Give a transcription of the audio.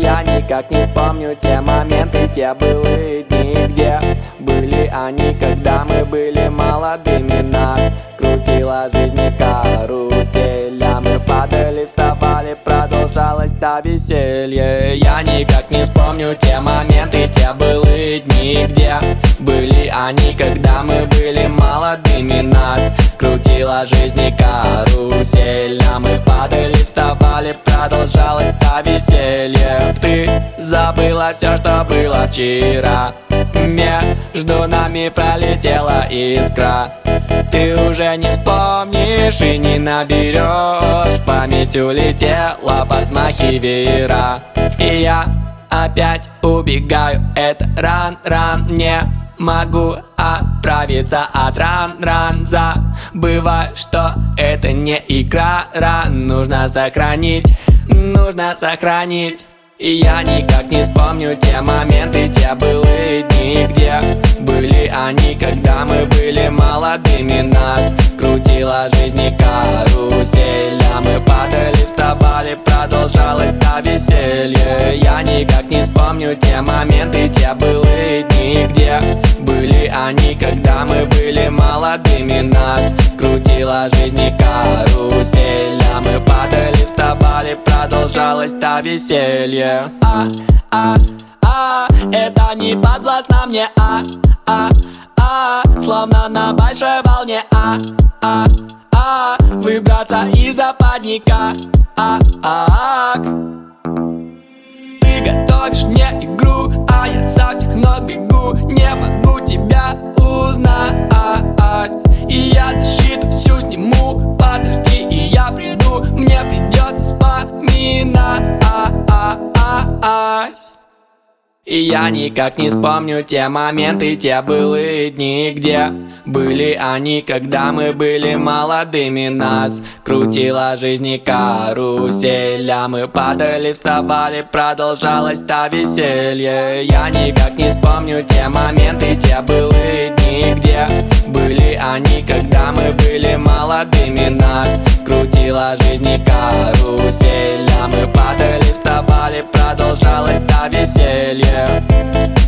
Я никак не вспомню те моменты, те былые дни, где были они, когда мы были молодыми. Нас крутила жизнь и каруселя. Мы падали, вставали, продолжалось то веселье. Я никак не вспомню те моменты, те былые дни, где были они, когда мы были молодыми. Нас крутила жизнь и каруселя. Мы падали, вставали, продолжалось то веселье. Ты забыла все, что было вчера. Между нами пролетела искра. Ты уже не вспомнишь и не наберешь. Память улетела под взмахи веера. И я опять убегаю, это ран, не могу оправиться от ран. Забываю, что это не игра, нужно сохранить. И я никак не вспомню те моменты, те былые дни, где были они, когда мы были молодыми. Нас крутила жизнь и каруселя. Мы падали, вставали, продолжалось то веселье. Я никак не вспомню те моменты, те былые дни, где были они, когда мы были молодыми. Нас крутила жизнь и каруселя. Мы падали, вставали, продолжалось то веселье. Это не подвластно мне, словно на большой волне, выбраться из западника, Ты готовишь мне игру, а я со всех ног бегу. Не могу тебя узнать, и я защиту всю сниму. Подожди, и я приду, мне придется вспоминать. И я никак не вспомню те моменты, те былые дни, где были они, когда мы были молодыми. Нас крутила жизнь и каруселя. Мы падали, вставали, продолжалось то веселье. Я никак не вспомню те моменты, те былые дни, где были они, когда мы были молодыми. Нас крутила жизнь и каруселя. Мы падали, вставали, продолжалось то веселье.